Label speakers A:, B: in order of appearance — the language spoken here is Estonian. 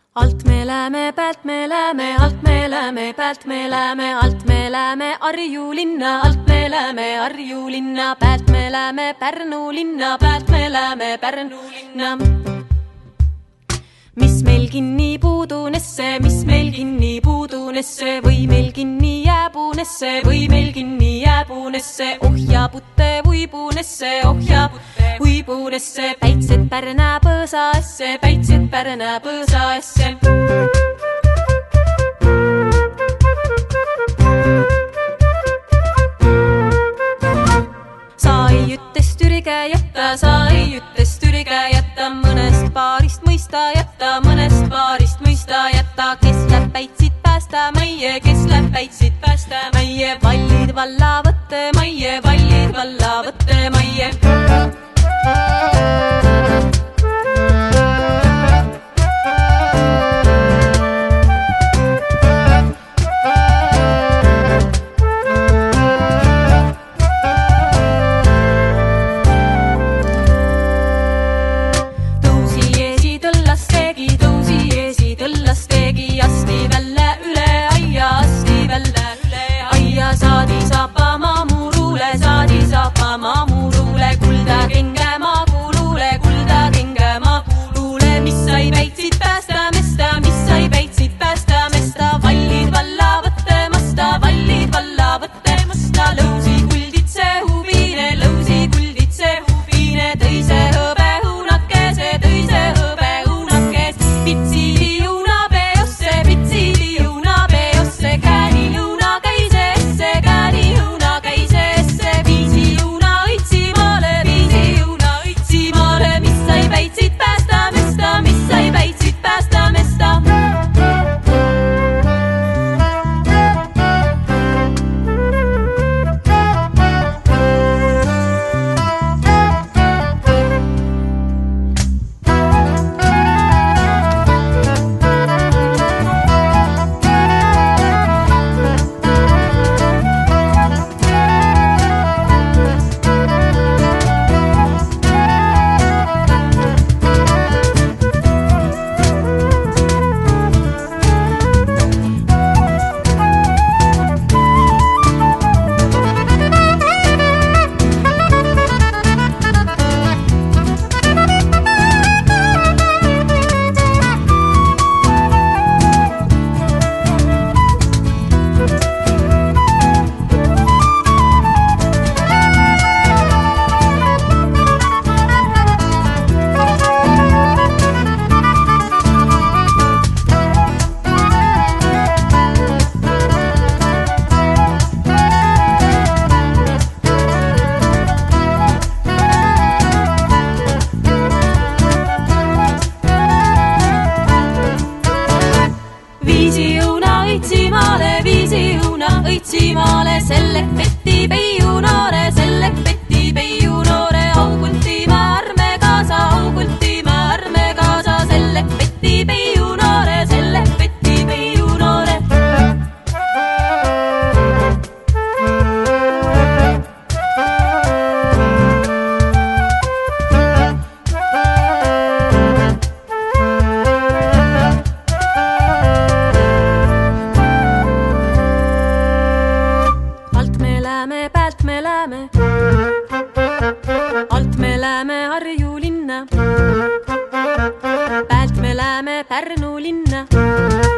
A: Alt me läheme, pealt me läheme, alt me läheme, pealt me läheme, alt me läheme Harju linna, alt me läheme Harju linna, pealt me läheme Pärnu linna, pealt me läheme Pärnu linna. Mis meil kinni puudunesse, mis meil kinni puudunesse või meil kinni jääbunesse või meil kinni jääbunesse, ohjaputte vuibunesse, ohjaputte vuibunesse, päitsed Pärna põõsaesse, päitsed Pärna põõsaesse. Sai ütles Türge jätta, sai ütles Türge jätta, mõnest paarist mõista jätta, mõnest paarist mõista jätta, kes läheb päitsid päästa meie, kes läheb päitsid päästa meie, vallid valla võtte meie, vallid valla võtte meie. Õitsimaale, selle petti peiu noore, selle petti peiu noore, aukultima arme kaasa, aukultima arme kaasa, selle petti peiu noore, selle petti peiu noore. Pealt me läheme, alt me läheme Harju linna, pealt me läheme Pärnu linna.